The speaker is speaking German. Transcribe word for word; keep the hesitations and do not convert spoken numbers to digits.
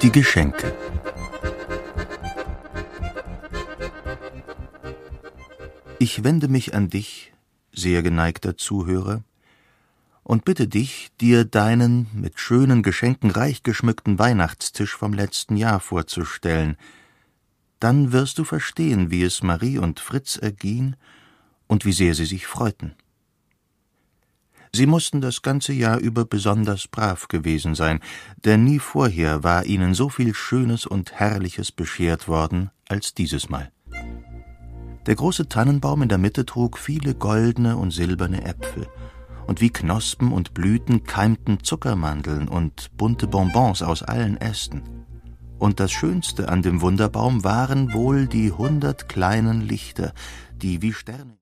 Die Geschenke. Ich wende mich an dich, sehr geneigter Zuhörer, und bitte dich, dir deinen mit schönen Geschenken reich geschmückten Weihnachtstisch vom letzten Jahr vorzustellen. Dann wirst du verstehen, wie es Marie und Fritz erging und wie sehr sie sich freuten. Sie mussten das ganze Jahr über besonders brav gewesen sein, denn nie vorher war ihnen so viel Schönes und Herrliches beschert worden als dieses Mal. Der große Tannenbaum in der Mitte trug viele goldene und silberne Äpfel, und wie Knospen und Blüten keimten Zuckermandeln und bunte Bonbons aus allen Ästen. Und das Schönste an dem Wunderbaum waren wohl die hundert kleinen Lichter, die wie Sterne